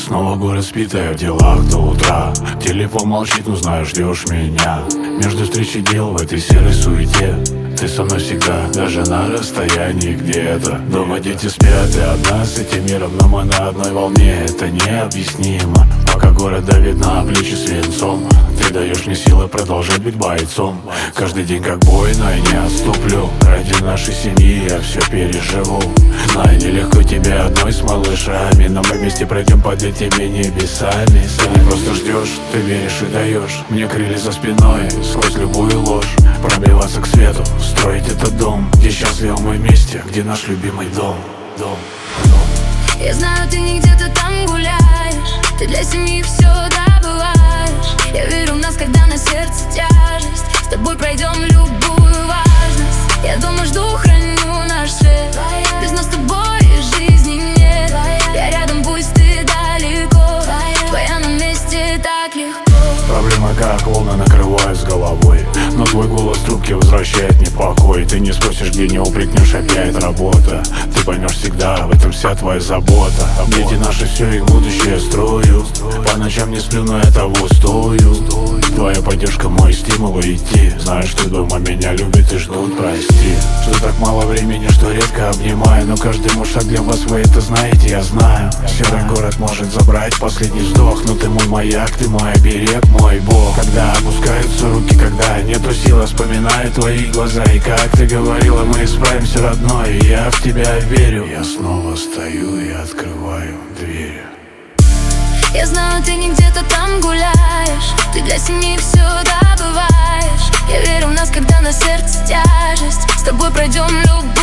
снова город спит, а я в делах до утра. Телефон молчит, но знаю, ждешь меня. Между встреч и дел в этой серой суете ты со мной всегда, даже на расстоянии где-то. Дома дети спят, и одна с этим миром, но мы на одной волне, это необъяснимо. Пока город давит на плечи свинцом, ты даешь мне силы продолжать быть бойцом. Каждый день как бой, но я не отступлю. Ради нашей семьи я все переживу. Знаю, нелегко тебе одной с малышами, но мы вместе пройдем под этими небесами. Ты не просто ждешь, ты веришь и даешь мне крылья за спиной, сквозь любую ложь пробиваться к свету, строить этот дом, где счастливы мы вместе, где наш любимый дом. Я знаю, ты не где-то там гуляешь, ты для семьи все добываешь. Я верю в нас, когда на сердце тяжесть, с тобой пройдем любую важность. Я дома жду, храню наш свет, без нас с тобой жизни нет. Я рядом, пусть ты далеко, твоя на месте так легко. Проблемы как волны накрывают с головой, но твой голос в трубке возвращает мне покой. Ты не спросишь, где, не упрекнешь, опять работа. Ты поймешь всегда, в этом вся твоя забота. Дети наши, все их будущее строю. По ночам не сплю, но я того стою. Твоя поддержка, мой стимул идти. Знаю, что дома меня любят и ждут, прости, что так мало времени, что редко обнимаю. Но каждый мой шаг для вас, вы это знаете, я знаю. Серый город может забрать последний вздох, но ты мой маяк, ты мой оберег, мой бог. Когда опускаются руки, когда нету сил, вспоминаю твои глаза. И как ты говорила, мы справимся, родной, и я в тебя верю. Я снова стою и открываю двери. Я знаю, ты не где-то там гуляешь, ты для семьи все добываешь. Я верю в нас, когда на сердце тяжесть, с тобой пройдем любовь.